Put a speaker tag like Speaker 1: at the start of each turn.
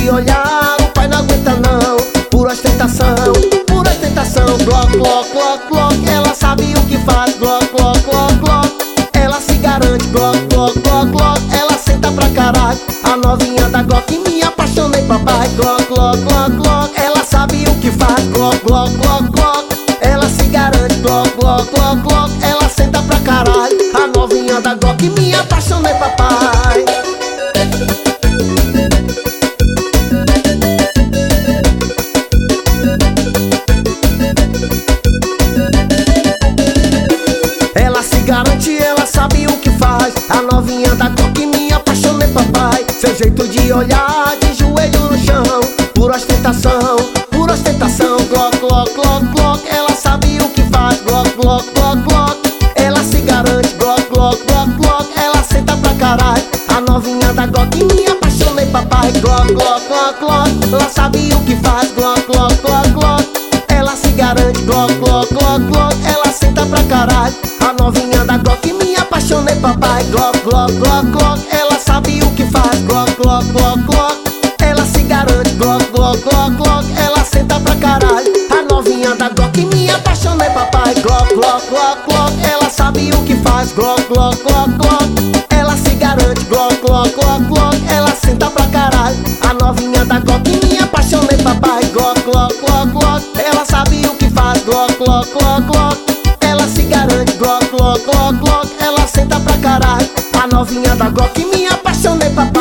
Speaker 1: de olhar, o pai não aguenta não. Pura ostentação, Glock, Glock, Glock, Glock. Ela sabe o que faz, Glock, Glock, Glock, Glock. Ela se garante, Glock, Glock, Glock, Glock. Ela senta pra caralho, a novinha da Glock. Me apaixonei, papai, Glock, Glock, Glock, Glock. Ela sabe o que faz, Glock, Glock, Glock, Glock. Ela se garante, Glock, Glock, Glock, Glock. Ela senta pra caralho, a novinha da Glock. Me apaixonei, papai. Ela se garante, ela sabe o que faz, a novinha da Glock. Me apaixonei, papai. Seu jeito de olhar, de joelho no chão. Pura ostentação, Glock, Glock, Glock, Glock. Ela sabe o que faz, Glock, Glock, Glock, Glock. Ela se garante, Glock, Glock, Glock, Glock. Ela senta pra caralho, a novinha da Glock. Me apaixonei, papai, Glock, Glock, Glock, Glock. Ela sabe o que faz, Glock, Glock, Glock, Glock. Ela se garante, Glock, Glock, Glock, Glock. Ela senta pra caralho, a novinha da Glock. Me apaixonei, papai, Glock, Glock, Glock, Glock. Ela sabe o que faz, Glock, Glock, Glock, Glock. Ela se garante, Glock, Glock, Glock, Glock. Ela senta pra caralho, a novinha da Glock. Me apaixonei, papai, Glock, Glock, Glock, Glock. Ela sabe o que faz, Glock, Glock, Glock, Glock. Ela se garante, Glock, Glock, Glock, Glock. Ela senta pra caralho, a novinha da Glock. Me apaixonei, papai, Glock, Glock, Glock, Glock. Ela sabe o que faz, Glock, Glock, Glock, Glock. Ela se garante, Glock, Glock, Glock, Glock. Ela senta pra caralho, a novinha da Glock. Me apaixonei, papai.